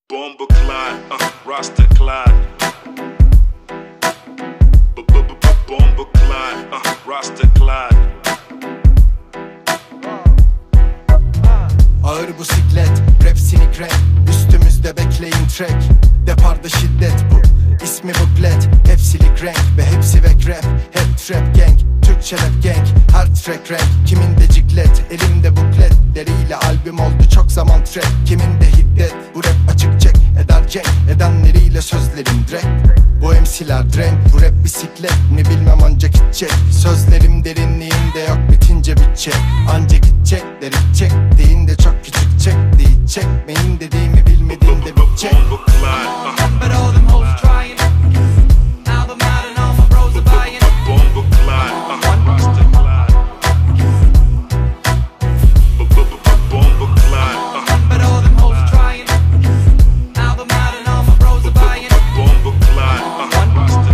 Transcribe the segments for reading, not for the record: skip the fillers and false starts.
Bomba Clyde, Rasta Clyde. Bomba Clyde, Rasta Clyde. Ağır bu siklet, rap sinik rap. Üstümüzde bekleyin track. Deparda şiddet bu, ismi buklet. Hepsilik renk ve hepsi vek rap. Hep trap gang, Türkçe rap gang. Her track rank, kiminde ciklet. Elimde buklet, deriyle albüm oldu çok zaman trap. Kiminde hiddet, bu rap açık çek. Eder cenk, edenleriyle sözlerim direkt. Bu MC'ler drenk, bu rap bisiklet. Ne bilmem ancak gidecek. Sözlerim derinliğinde yok, bitince bitecek. Anca gidecek, deritecek. Deyin de çok küçük çek, değil çekmeyin dediğimi bilmediğinde bitecek. But all them hoes trying. Album out and all my bros are buying. Bomba Clyde, Rasta Clyde. Bomba Clyde, But all them hoes trying. Album out and all my bros are buying. Bomba Clyde, Rasta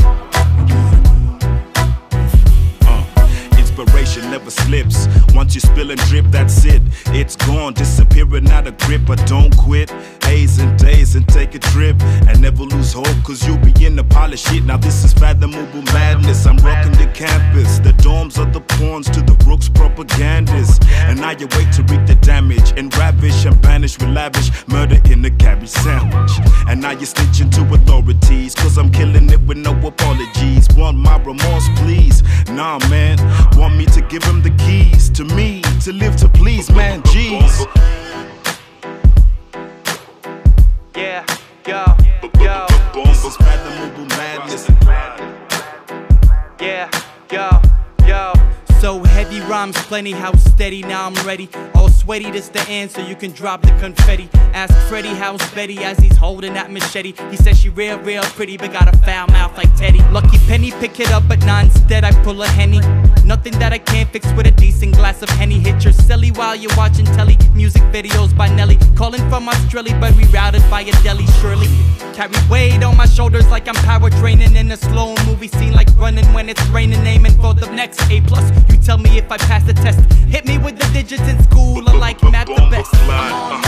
Clyde. Inspiration never slips. Once you spill and drip, that's it. It's gone, disappearing out of grip. But don't quit, haze and days and take a trip. And never lose hope, cause you'll be in the pile of shit. Now this is fathomable madness. I'm rocking the campus. The dorms are the pawns to the rooks propagandists. And now you wait to reap the damage. And ravish and banish with lavish murder in the cabbage sandwich. And now you're snitching to authorities, cause I'm killing it with no apologies. Want my remorse, please? Nah, man. Want me to give him the keys to me, to live to please, man, jeez. Yeah, yo. This is fathomable madness. Yeah, yo. So heavy rhymes plenty, house steady, now I'm ready. All sweaty, this the answer, you can drop the confetti. Ask Freddie, how's Betty, as he's holding that machete. He says she real pretty, but got a foul mouth like Teddy. Lucky Penny, pick it up, but nah, instead I pull a Henny. Nothing that I can't fix with a decent glass of Henny. Hit your silly while you're watching telly. Music videos by Nelly. Calling from Australia, but rerouted by a deli, surely. Carry weight on my shoulders like I'm power training in a slow movie scene, like running when it's raining, aiming for the next A+. You tell me if I pass the test. Hit me with the digits in school, I like math the best.